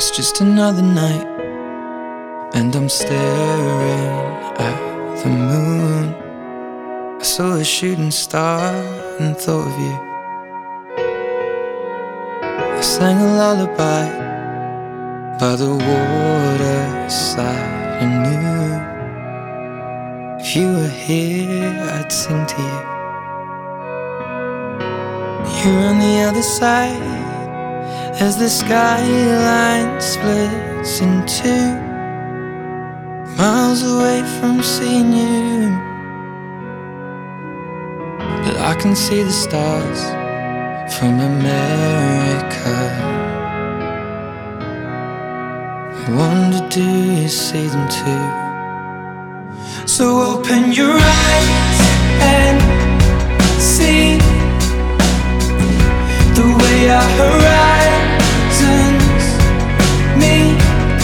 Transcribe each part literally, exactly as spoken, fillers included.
It's just another night, and I'm staring at the moon. I saw a shooting star and thought of you. I sang a lullaby by the waterside and knew if you were here, I'd sing to you. You're on the other side as the skyline splits in two, miles away from seeing you. But I can see the stars from America. I wonder, do you see them too? So open your eyes and see the way our horizons meet,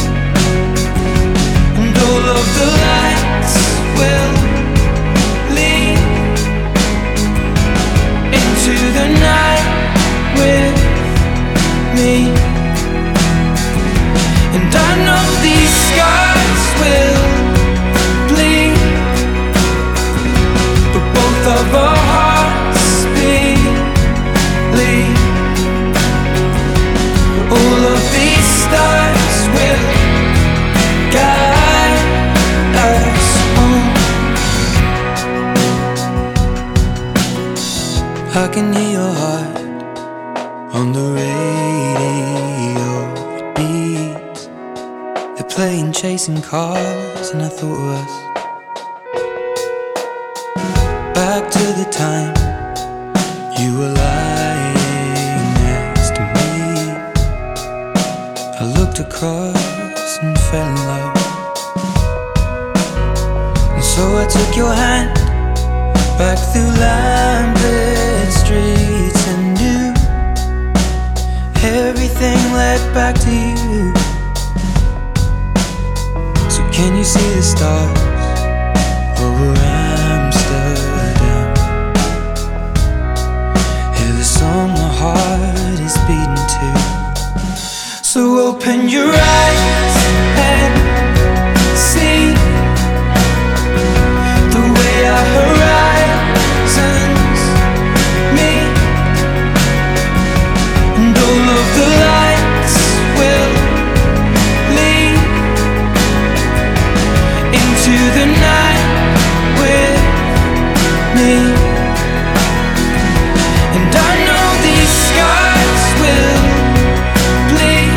and all of the lights will lead into the night with me. And I know these scars will bleed, but both of our hearts believe. All of these stars will guide us home. I can hear your heart on the radio. It beats. They're playing Chasing Cars, and I thought of us. Back to the time you were lying next to me. I looked across and fell in love, and so I took your hand back through lamplit streets and knew everything led back to you. So can you see the stars over Amsterdam? Hear the song my heart is beating to. So open your eyes and see the way our horizons meet, and all of the lights will lead into the night with me. And I know these scars will bleed,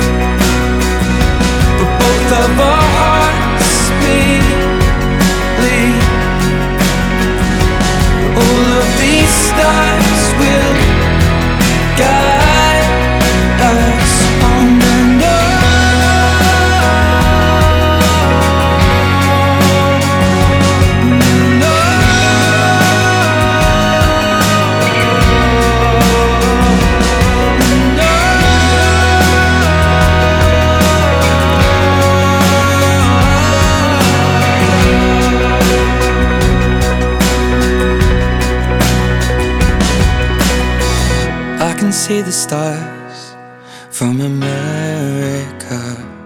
but both of our hearts believe. All of these stars will guide us on and on. And I can see the stars from America.